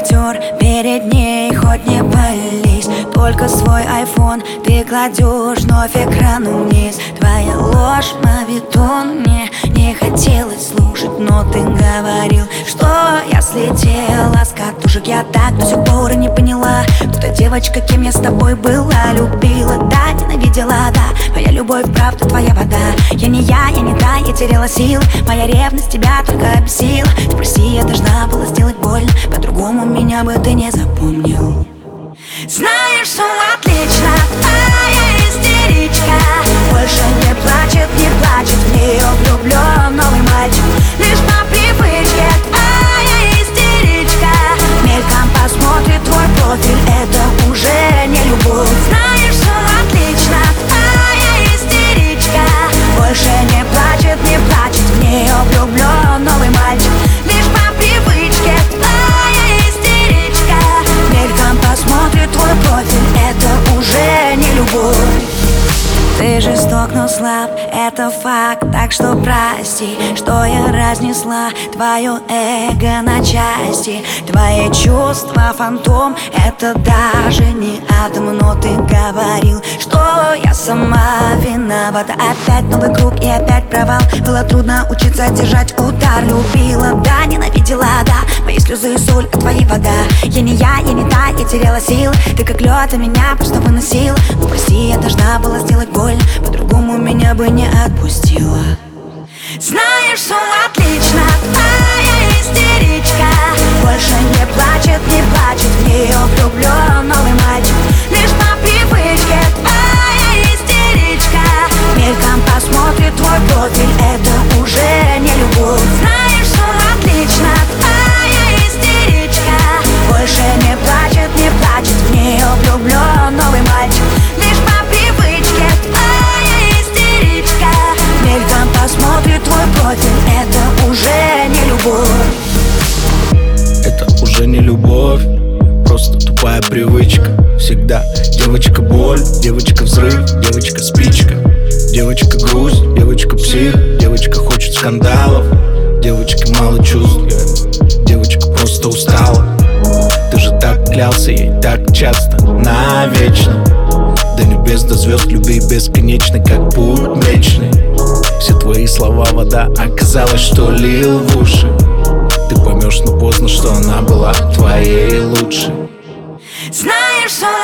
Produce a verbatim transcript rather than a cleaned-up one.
актер перед ней, хоть не пались. Только свой айфон ты кладешь вновь экрану вниз. Твоя ложь, мавитон, мне не хотелось слушать, но ты говорил, что я слетела с катушек. Я так до сих пор и не поняла, кто та девочка, кем я с тобой была. Любила, да, ненавидела, да. Моя любовь, правда, твоя вода. Я не я, я не та, я теряла силы. Моя ревность тебя только обесила. Ты прости, я должна была сделать больно, по-другому меня бы ты не запомнил. Знаешь, все отлично, твоя истеричка больше не плачет, не плачет, в нее влюблен новый мальчик. Лишь по привычке, твоя истеричка мельком посмотрит твой профиль, это уже не любовь. Знаешь, все отлично, твоя истеричка больше не плачет, не плачет, в нее влюблен новый мальчик. Лишь по привычке, твоя истеричка мельком посмотрит твой профиль, это уже не любовь. Ты жесток, но слаб, это факт, так что прости, что я разнесла твое эго на части. Твои чувства фантом, это даже не атом, но ты говорил, что я сама виновата. Опять новый круг и опять провал. Было трудно учиться держать удар. Любила, да, ненавидела, да. Мои слезы и соль, а твои вода. Я не я, я не та, я теряла силы. Ты как лед, а меня просто выносила. Ну прости, я должна была сделать больно, по-другому меня бы не отпустила. Знаешь, все отлично, твоя истеричка больше не плачет, не плачет, в нее влюблен новый мальчик. Лишь по привычке, твоя истеричка мельком посмотрит твой профиль, это уже не любовь. Знаешь, все отлично, твоя истеричка больше не плачет, не плачет, в нее влюблен новый мальчик. Лишь по привычке, твоя истеричка мельком посмотрит твой профиль, это уже не любовь. Это уже не любовь, просто тупая привычка. Всегда девочка боль, девочка взрыв, девочка спичка, девочка грусть, девочка псих, девочка хочет скандалов, девочки мало чувств, девочка просто устала. Ты же так клялся ей так часто, навечно. До небес, до звезд, любви бесконечной, как путь млечный. Все твои слова вода, оказалось, что лил в уши. Ты поймешь, но поздно, что она была твоей лучшей. Знаешь, что